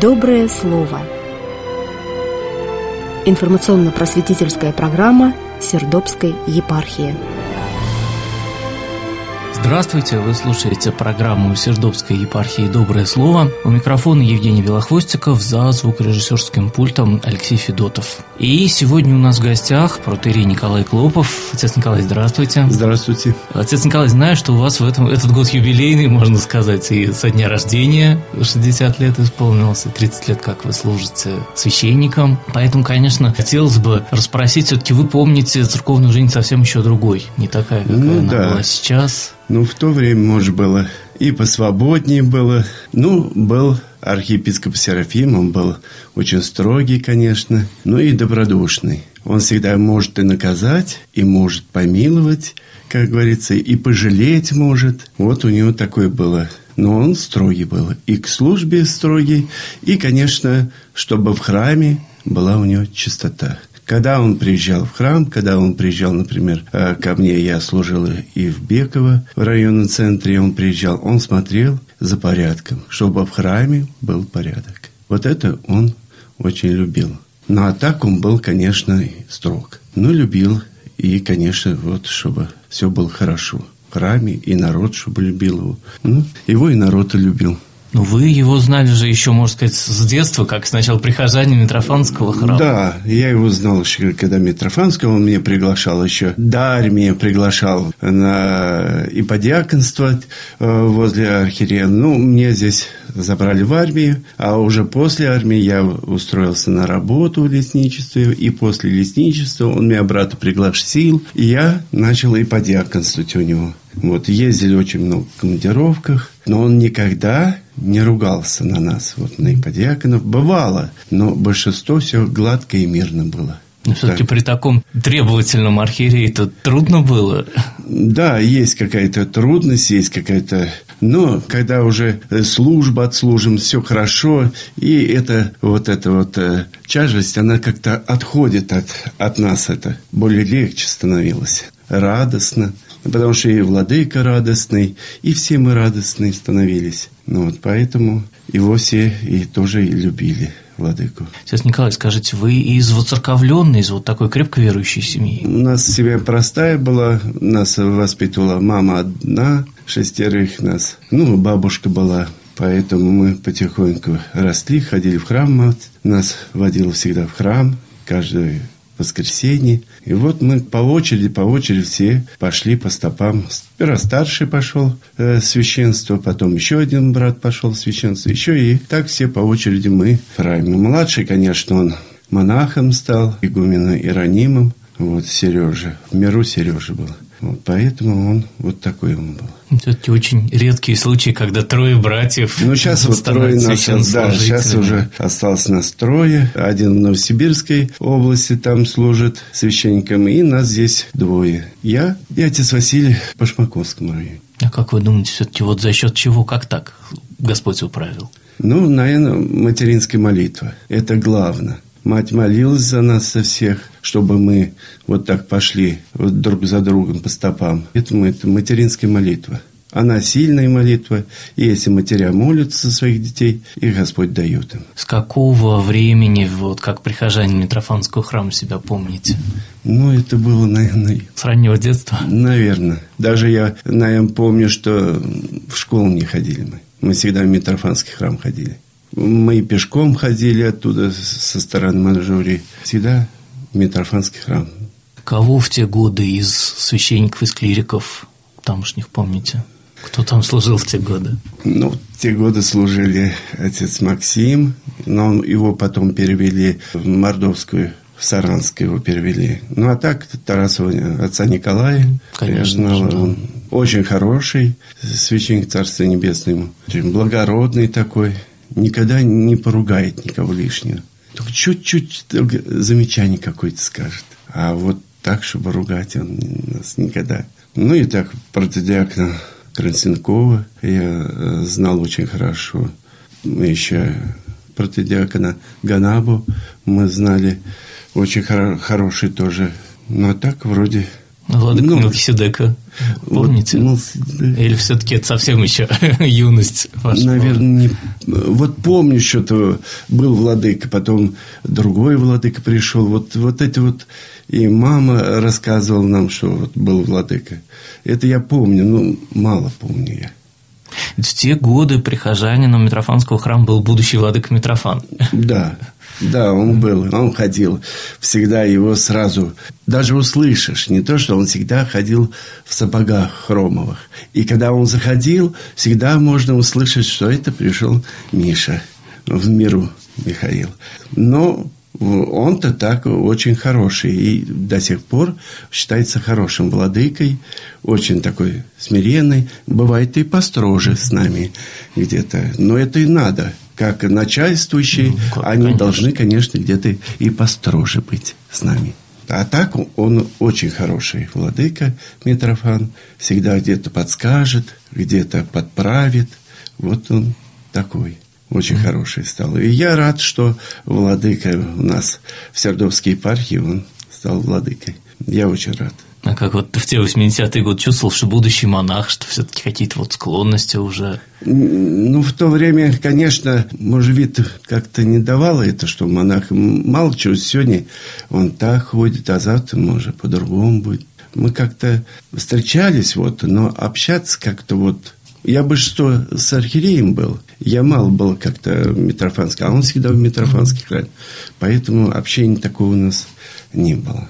Доброе слово. Информационно-просветительская программа Сердобской епархии. Здравствуйте, вы слушаете программу Сердобской епархии «Доброе слово». У микрофона Евгений Белохвостиков, за звукорежиссерским пультом Алексей Федотов. И сегодня у нас в гостях протоиерей Николай Клопов. Отец Николай, здравствуйте. Здравствуйте. Отец Николай, знаю, что у вас этот год юбилейный, можно сказать, и со дня рождения 60 лет исполнилось, и 30 лет, как вы служите священником. Поэтому, конечно, хотелось бы расспросить, все-таки вы помните церковную жизнь совсем еще другой, не такая, какая она была сейчас. В то время, может, было и посвободнее было. Был архиепископ Серафим, он был очень строгий, конечно, но и добродушный. Он всегда может и наказать, и может помиловать, как говорится, и пожалеть может. Вот у него такое было. Но он строгий был. И к службе строгий, и, конечно, чтобы в храме была у него чистота. Когда он приезжал в храм, когда он приезжал, например, ко мне, я служил и в Беково, в районном центре, он приезжал, он смотрел за порядком, чтобы в храме был порядок. Вот это он очень любил. А так он был, конечно, строг. Любил и, конечно, чтобы все было хорошо в храме, и народ, чтобы любил его. Его и народ и любил. Вы его знали же еще, можно сказать, с детства, как сначала прихожане Митрофанского храма. Да, я его знал еще, когда Митрофанского, он меня приглашал еще, до армии приглашал и подьяконствовать возле архиерея. Мне здесь забрали в армию, а уже после армии я устроился на работу в лесничестве, и после лесничества он меня брата пригласил, и я начал и подьяконствовать у него. Ездили очень много в командировках, но он никогда не ругался на нас, на иподиаконов. Бывало, но большинство все гладко и мирно было. Но все-таки при таком требовательном архиерее это трудно было? Да, есть какая-то трудность, есть какая-то... Но когда уже служба отслужим, все хорошо, и эта тяжесть, она как-то отходит от нас, это более легче становилось, радостно. Потому что и владыка радостный, и все мы радостные становились. Поэтому его все и тоже и любили, владыку. Отец Николай, скажите, вы из воцерковленной, из такой крепко верующей семьи? У нас семья простая была, нас воспитывала мама одна, 6 нас. Бабушка была. Поэтому мы потихоньку росли, ходили в храм. Нас водил всегда в храм, каждое воскресенье. И мы по очереди все пошли по стопам. Сперва старший пошел в священство, потом еще один брат пошел в священство, еще и так все по очереди мы в храме. Младший, конечно, он монахом стал, игуменом Иеронимом. Сережа, в миру Сережа был. Поэтому он такой он был. Все-таки очень редкие случаи, когда 3 братьев. Сейчас трое нас, сейчас уже осталось нас 3. Один в Новосибирской области там служит священником, и нас здесь 2. Я и отец Василий в Башмаковском районе. А как вы думаете, все-таки за счет чего, как так Господь управил? Наверное, материнская молитва. Это главное. Мать молилась за нас, за всех, чтобы мы так пошли друг за другом по стопам. Это материнская молитва. Она сильная молитва, и если матеря молятся за своих детей, их Господь дает им. С какого времени, как прихожане Митрофанского храма себя помните? Это было, наверное... С раннего детства? Наверное. Даже я, наверное, помню, что в школу не ходили мы. Мы всегда в Митрофанский храм ходили. Мы пешком ходили оттуда, со стороны Манжурии. Всегда в Митрофанский храм. Кого в те годы из священников, из клириков тамошних помните? Кто там служил в те годы? В те годы служили отец Максим, но его потом перевели в Мордовскую, в Саранск его перевели. А так Тарасова отца Николая, конечно, я знал, он очень хороший священник, Царство Небесное, очень благородный такой. Никогда не поругает никого лишнего. Только чуть-чуть замечание какое-то скажет. А так, чтобы ругать, он нас никогда. И так, протодиакона Красенкова я знал очень хорошо. Еще протодиакона Ганабу мы знали. Очень хороший тоже. А так, вроде Владыка Мелхиседека, помните? Или все-таки это совсем еще юность ваша? Наверное, вот помню, что-то был владыка, потом другой владыка пришел. Вот эти вот... И мама рассказывала нам, что вот был владыка. Это я помню, мало помню я. В те годы прихожанином Митрофанского храма был будущий владыка Митрофан. Да, он был, он ходил, всегда его сразу, даже услышишь, не то, что он всегда ходил в сапогах хромовых. И когда он заходил, всегда можно услышать, что это пришел Миша, в миру Михаил. Но он-то так очень хороший и до сих пор считается хорошим владыкой, очень такой смиренный. Бывает и построже с нами где-то, но это и надо. Как начальствующие, они должны, конечно, где-то и построже быть с нами. А так он очень хороший владыка Митрофан. Всегда где-то подскажет, где-то подправит. Вот он такой. Очень хороший стал. И я рад, что владыка у нас в Сердобской епархии, он стал владыкой. Я очень рад. А как вот в те 80-е годы чувствовал, что будущий монах, что все-таки какие-то вот склонности уже? В то время, конечно, может, вид как-то не давало это, что монах мало чего. Сегодня он так ходит, а завтра, может, по-другому будет. Мы как-то встречались, но общаться как-то Я бы что с архиереем был. Я мало был как-то митрофанский, а он всегда в Митрофанский храме. Поэтому общения такого у нас не было.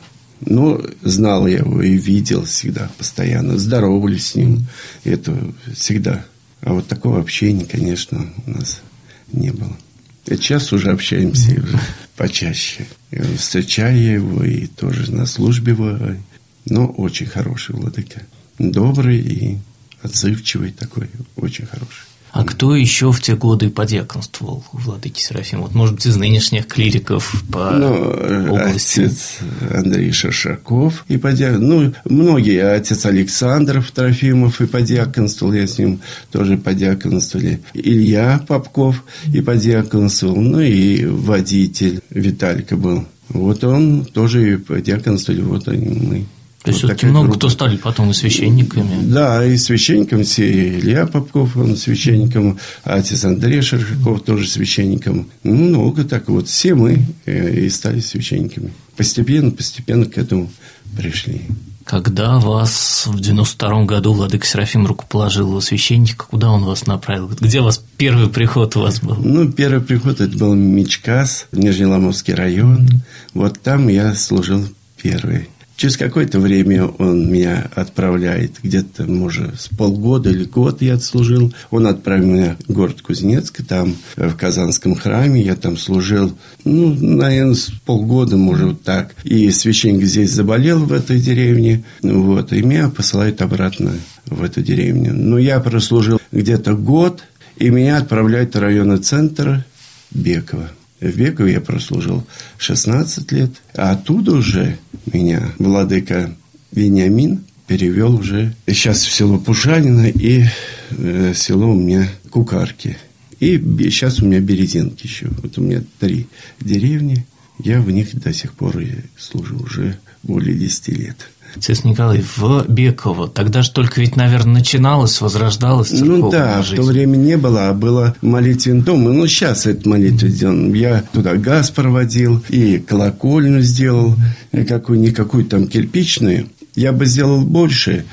Знал я его и видел всегда, постоянно. Здоровались с ним. Это всегда. А вот такого общения, конечно, у нас не было. И сейчас уже общаемся уже почаще. И встречаю я его и тоже на службе бываю. Но очень хороший владыка. Добрый и отзывчивый такой, очень хороший. А кто еще в те годы подьяконствовал у владыки Серафима? Может быть, из нынешних клириков по области? Отец Андрей Шершаков и многие. Отец Александров Трофимов и подьяконствовал, я с ним тоже подьяконствовали. Илья Попков и подьяконствовал, и водитель Виталька был. Он тоже и подьяконствовали, мы. То есть, все-таки много кто стали потом и священниками. Да, и священником все. Илья Попков, он священником, а отец Андрей Шершаков тоже священником. Много так все мы и стали священниками. Постепенно к этому пришли. Когда вас в 92-м году владыка Серафим рукоположил во священника, куда он вас направил? Где у вас первый приход у вас был? Первый приход это был Мичкас, Нижнеломовский район. Там я служил первый. Через какое-то время он меня отправляет, где-то, может, с полгода или год я отслужил. Он отправил меня в город Кузнецк, там, в Казанском храме. Я там служил, наверное, с полгода, может, так. И священник здесь заболел в этой деревне. И меня посылают обратно в эту деревню. Но я прослужил где-то год, и меня отправляют в районный центр Беково. В Бекове я прослужил 16 лет, а оттуда уже меня владыка Вениамин перевел уже сейчас в село Пушанино и село у меня Кукарки. И сейчас у меня Березинки еще. У меня 3 деревни, я в них до сих пор и служу уже более 10 лет. Отец Николай, в Беково, тогда же только ведь, наверное, начиналось, возрождалось церковная жизнь. В то время не было, а было молитвенный дом. Сейчас это молитвенный дом. Я туда газ проводил, и колокольню сделал, какую-никакую там кирпичную. Я бы сделал больше,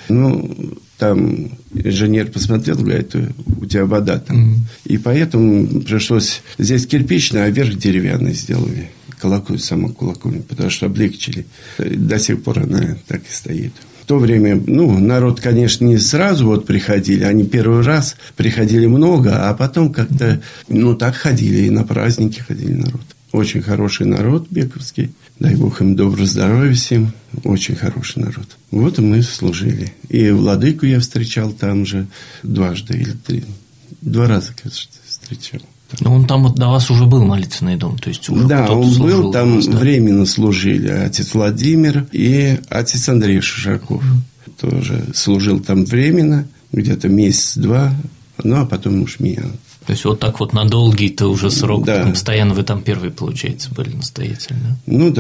там инженер посмотрел, говорит, у тебя вода там. И поэтому пришлось здесь кирпичная, а верх деревянный сделали. Саму колокольню, потому что облегчили. До сих пор она так и стоит. В то время, народ, конечно, не сразу приходили, они первый раз приходили много, а потом как-то, так ходили, и на праздники ходили народ. Очень хороший народ бековский, дай Бог им доброго здоровья всем, очень хороший народ. И мы служили. И владыку я встречал там же 2 или 3, 2 раза, кажется, встречал. Он там до вас уже был молитвенный дом, то есть уже да, он служил, был там, временно служили отец Владимир и отец Андрей Шишаков. Тоже служил там временно, где-то месяц-два, а потом уж меня. То есть так на долгий-то уже срок, да. Постоянно вы там первые, получается, были настоятельно. Да.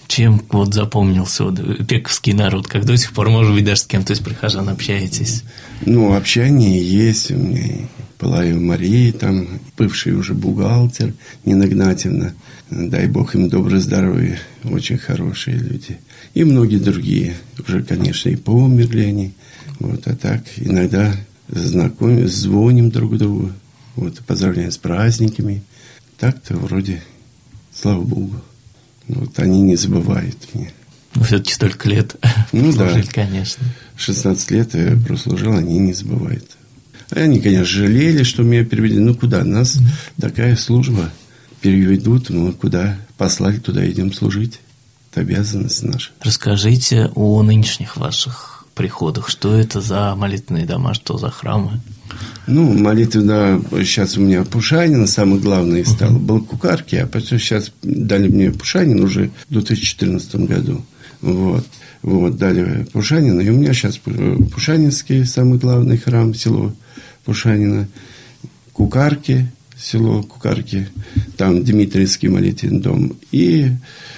Чем вот запомнился вот пековский народ? Как до сих пор, может быть, даже с кем-то из прихожан общаетесь? Ну, общение есть. У меня Пылаева Мария, там бывший уже бухгалтер Нина Игнатьевна. Дай Бог им доброе здоровье. Очень хорошие люди. И многие другие. Уже, конечно, и померли они. Вот, а так иногда знакомимся, звоним друг другу. Вот, поздравляем с праздниками. Так-то вроде, слава Богу. Вот они не забывают меня. Ну, все-таки столько лет служили, да. Конечно. 16 лет я прослужил, они не забывают. Они, конечно, жалели, что меня перевели. Ну, куда? Нас такая служба. Переведут, ну, куда? Послали, туда идем служить. Это обязанность наша. Расскажите о нынешних ваших приходах. Что это за молитвенные дома, что за храмы? Ну, молитвы, да, сейчас у меня Пушанин, самый главный стал. Был Кукарки, а потом сейчас дали мне Пушанин уже в 2014 году. Вот, дали Пушанина. И у меня сейчас Пушанинский, самый главный храм, село Пушанина. Кукарки, село Кукарки. Там Дмитриевский молитвенный дом. И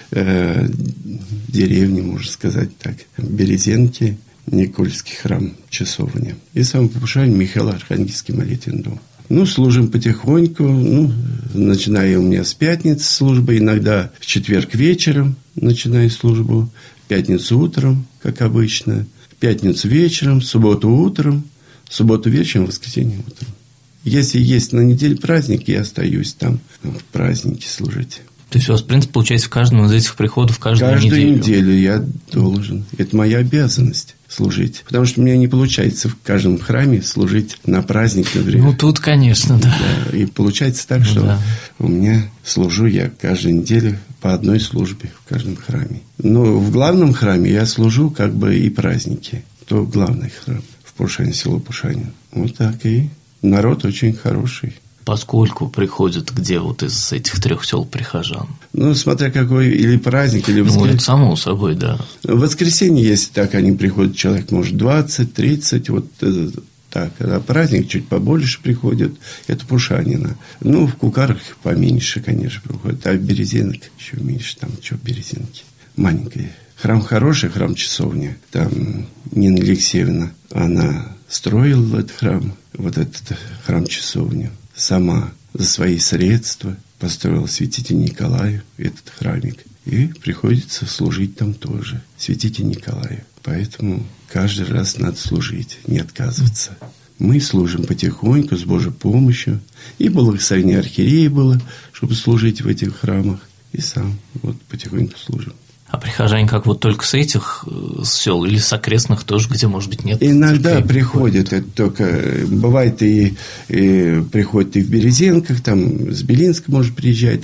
деревни, можно сказать так, Березенки, Никольский храм, часовня. И сам Пушанин, Михаил Архангельский молитвенный дом. Ну, служим потихоньку. Ну, начиная у меня с пятницы службы, иногда в четверг вечером начинаю службу, в пятницу утром, как обычно, в пятницу вечером, в субботу утром, в субботу вечером, в воскресенье утром. Если есть на неделе праздник, я остаюсь там в празднике служить. То есть у вас, в принципе, получается, в каждом из этих приходов каждую неделю я должен. Это моя обязанность служить. Потому что у меня не получается в каждом храме служить на праздник, например. Ну, тут, конечно, да. И получается так, что у меня служу я каждую неделю по одной службе в каждом храме. Но в главном храме я служу как бы и праздники. То главный храм в Пушане, село Пушанин. Вот так и народ очень хороший. Поскольку приходят где вот из этих 3 сел прихожан? Ну, смотря какой или праздник, или воскресенье. Ну, это само собой, да. В воскресенье, если так они приходят, человек может 20, 30, вот так. А праздник чуть побольше приходит, это Пушанина. Ну, в Кукарах поменьше, конечно, приходит. А в Березенок еще меньше, там что Березенки. Маленькая. Храм хороший, храм часовня. Там Нина Алексеевна, она строила этот храм, вот этот храм часовню. Сама за свои средства построила святителю Николаю этот храмик. И приходится служить там тоже, святителю Николаю. Поэтому каждый раз надо служить, не отказываться. Мы служим потихоньку, с Божьей помощью. И благословение архиерея было, чтобы служить в этих храмах. И сам вот потихоньку служим. А прихожане как вот только с этих сел или с окрестных тоже, где, может быть, нет? Иногда приходят, это только бывает и приходят и в Березенках, там с Белинска, может, приезжают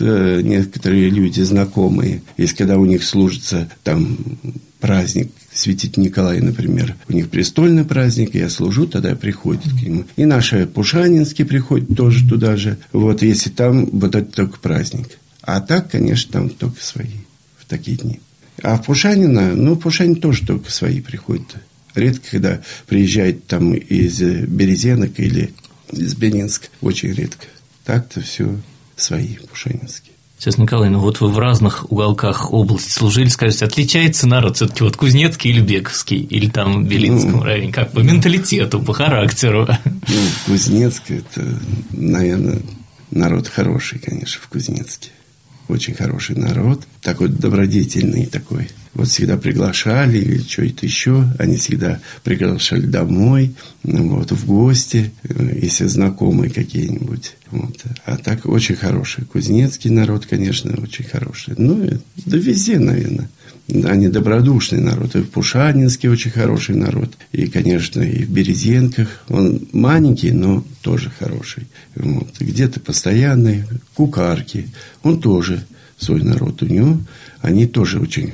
некоторые люди знакомые, если когда у них служится там праздник святителя Николая, например, у них престольный праздник, я служу, тогда приходят к нему. И наши Пушанинские приходят тоже туда же, вот если там вот это только праздник. А так, конечно, там только свои. Такие дни. А в Пушанина, Пушанин тоже только свои приходят. Редко, когда приезжает там из Березенок или из Белинска. Очень редко. Так-то все свои пушанинские. Сейчас, Николай, вот вы в разных уголках области служили, скажите, отличается народ все-таки вот Кузнецкий или Бековский, или там в Белинском районе, как по менталитету, по характеру? Кузнецк – это, наверное, народ хороший, конечно, в Кузнецке. Очень хороший народ, такой добродетельный такой. Вот всегда приглашали или что-то еще. Они всегда приглашали домой, вот, в гости, если знакомые какие-нибудь. Вот. А так очень хороший. Кузнецкий народ, конечно, очень хороший. Да везде, наверное. Они добродушный народ. И в Пушанинске очень хороший народ. И, конечно, и в Березенках. Он маленький, но тоже хороший. Вот. Где-то постоянный. Кукарки. Он тоже свой народ. У него они тоже очень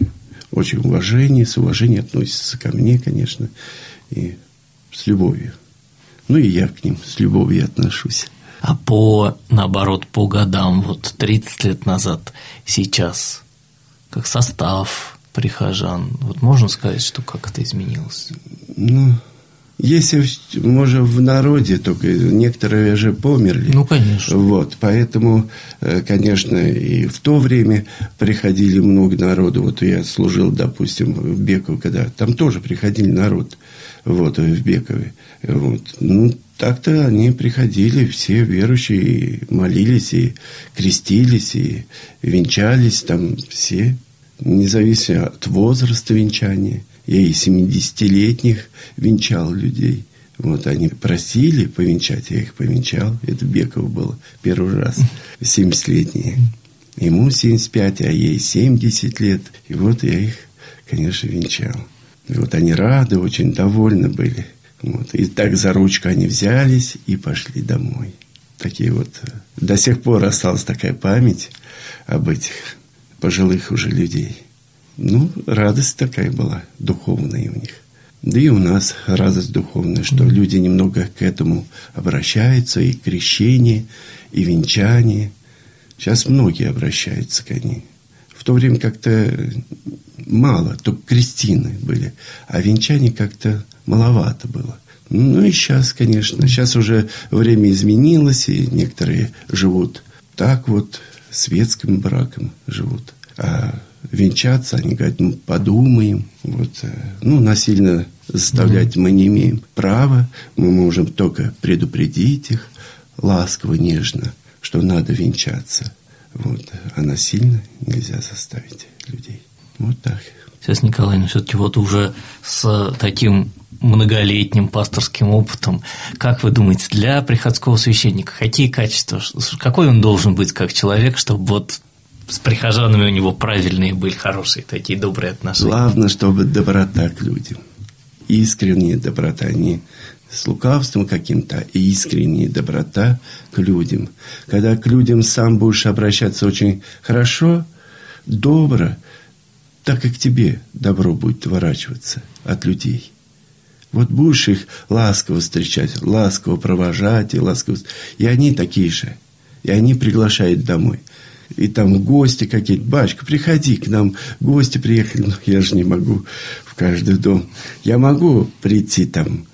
с уважением относятся ко мне, конечно. И с любовью. И я к ним с любовью отношусь. А наоборот, по годам, вот 30 лет назад, сейчас, как состав прихожан, вот можно сказать, что как это изменилось? Если, может, в народе, только некоторые же померли. Ну, конечно. Вот, поэтому, конечно, и в то время приходили много народу. Вот я служил, допустим, в Беково, когда там тоже приходили народ, вот, в Бекове. Вот. Ну, так-то они приходили, все верующие, и молились, и крестились, и венчались, там все, независимо от возраста венчания. Я и 70-летних венчал людей. Вот они просили повенчать, я их повенчал. Это Беково было первый раз, 70-летние. Ему 75, а ей 70 лет. И вот я их, конечно, венчал. И вот они рады, очень довольны были. Вот. И так за ручку они взялись и пошли домой. Такие вот. До сих пор осталась такая память об этих пожилых уже людей. Ну, радость такая была, духовная у них. Да и у нас радость духовная, что люди немного к этому обращаются, и крещение, и венчание. Сейчас многие обращаются к ним. В то время как-то мало, только крестины были, а венчание как-то маловато было. Ну и сейчас, конечно, сейчас уже время изменилось, и некоторые живут так вот, светским браком живут. А венчаться, они говорят, ну, подумаем. Вот. Ну, насильно заставлять мы не имеем права. Мы можем только предупредить их ласково, нежно, что надо венчаться. Вот. А насильно нельзя заставить людей. Вот так. Сестра Николаевна, все-таки вот уже с таким многолетним пасторским опытом, как вы думаете, для приходского священника какие качества, какой он должен быть как человек, чтобы вот с прихожанами у него правильные были, хорошие, такие добрые отношения? Главное, чтобы доброта к людям. Искренняя доброта, не с лукавством каким-то, а искренняя доброта к людям. Когда к людям сам будешь обращаться очень хорошо, добро, так и к тебе добро будет ворачиваться от людей. Вот будешь их ласково встречать, ласково провожать, и они такие же. И они приглашают домой. И там гости какие-то. Батюшка, приходи к нам, гости приехали. Ну, я же не могу в каждый дом. Я могу прийти там,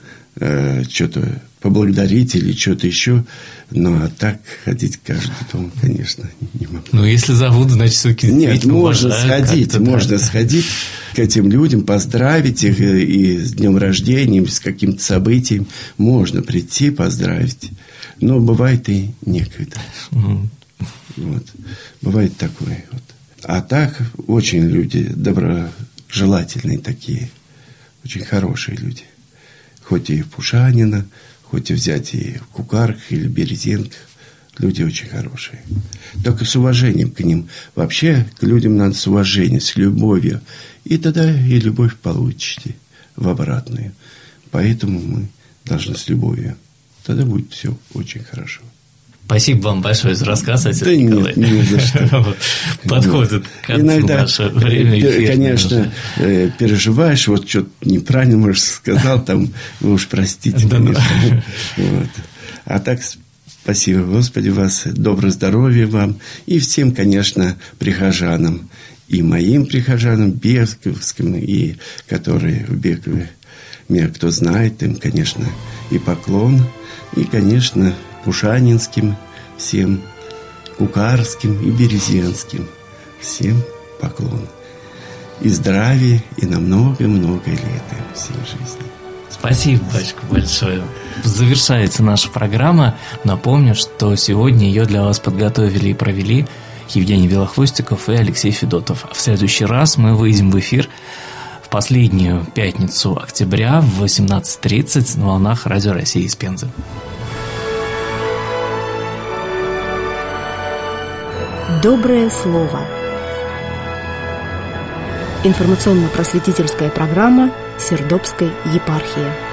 что-то поблагодарить или что-то еще. Ну, а так ходить в каждый дом, конечно, не могу. Ну, если зовут, значит, все-таки нет, можно сходить к этим людям, поздравить их и с днем рождения, с каким-то событием. Можно прийти, поздравить. Но бывает и некогда. Вот. Бывает такое. Вот. А так очень люди доброжелательные такие. Очень хорошие люди. Хоть и в Пушанина, хоть и взять и в Кукарках или Березенках. Люди очень хорошие. Только с уважением к ним. Вообще к людям надо с уважением, с любовью. И тогда и любовь получите в обратную. Поэтому мы должны с любовью. Тогда будет все очень хорошо. Спасибо вам большое за рассказ, отец да Николай. Нет, не за что. Подходит к концу наше время эфира. Конечно, переживаешь, вот что-то неправильно, может, сказал, там, вы уж простите, конечно. Вот. А так, спасибо, Господи, вас, доброго здоровья вам и всем, конечно, прихожанам, и моим прихожанам, бековским, и которые в Бекове, меня кто знает, им, конечно, и поклон, и, конечно, пушанинским, всем кукарским и березенским. Всем поклон. И здравия, и на много-много лет всей жизни. Спасибо, батюшка, большое. Завершается наша программа. Напомню, что сегодня ее для вас подготовили и провели Евгений Белохвостиков и Алексей Федотов. В следующий раз мы выйдем в эфир в последнюю пятницу октября в 18:30 на волнах Радио России из Пензы. Доброе слово. Информационно-просветительская программа Сердобской епархии.